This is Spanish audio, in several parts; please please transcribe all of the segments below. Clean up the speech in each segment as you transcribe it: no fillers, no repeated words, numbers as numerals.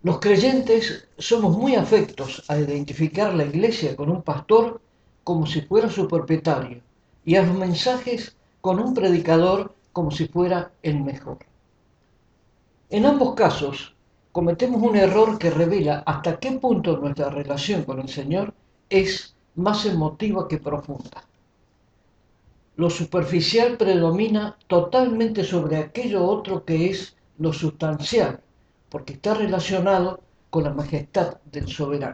Los creyentes somos muy afectos a identificar la iglesia con un pastor como si fuera su propietario y a los mensajes con un predicador como si fuera el mejor. En ambos casos, cometemos un error que revela hasta qué punto nuestra relación con el Señor es más emotiva que profunda. Lo superficial predomina totalmente sobre aquello otro que es lo sustancial, porque está relacionado con la majestad del soberano.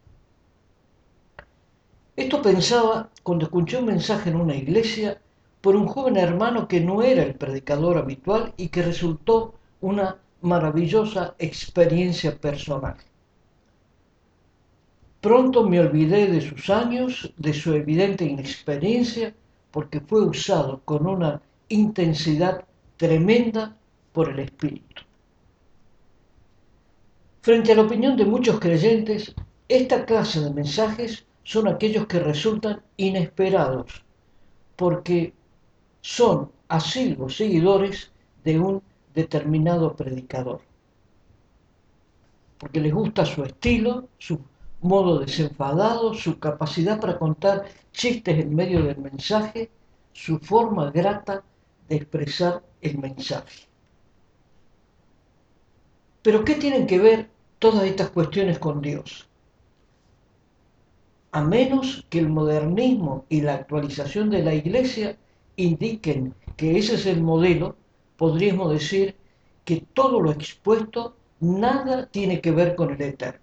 Esto pensaba cuando escuché un mensaje en una iglesia por un joven hermano que no era el predicador habitual y que resultó una maravillosa experiencia personal. Pronto me olvidé de sus años, de su evidente inexperiencia, porque fue usado con una intensidad tremenda por el Espíritu. Frente a la opinión de muchos creyentes, esta clase de mensajes son aquellos que resultan inesperados, porque son asiduos seguidores de un determinado predicador, porque les gusta su estilo, su modo desenfadado, su capacidad para contar chistes en medio del mensaje, su forma grata de expresar el mensaje. Pero ¿qué tienen que ver todas estas cuestiones con Dios? A menos que el modernismo y la actualización de la Iglesia indiquen que ese es el modelo, podríamos decir que todo lo expuesto nada tiene que ver con el eterno.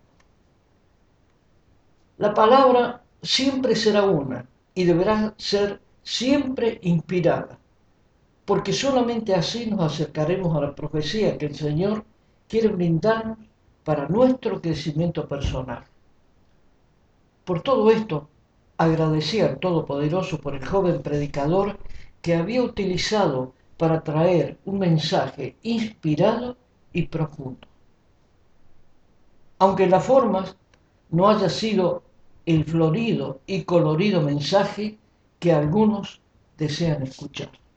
La palabra siempre será una y deberá ser siempre inspirada, porque solamente así nos acercaremos a la profecía que el Señor quiere brindarnos para nuestro crecimiento personal. Por todo esto, agradecí al Todopoderoso por el joven predicador que había utilizado para traer un mensaje inspirado y profundo. Aunque la forma no haya sido el florido y colorido mensaje que algunos desean escuchar.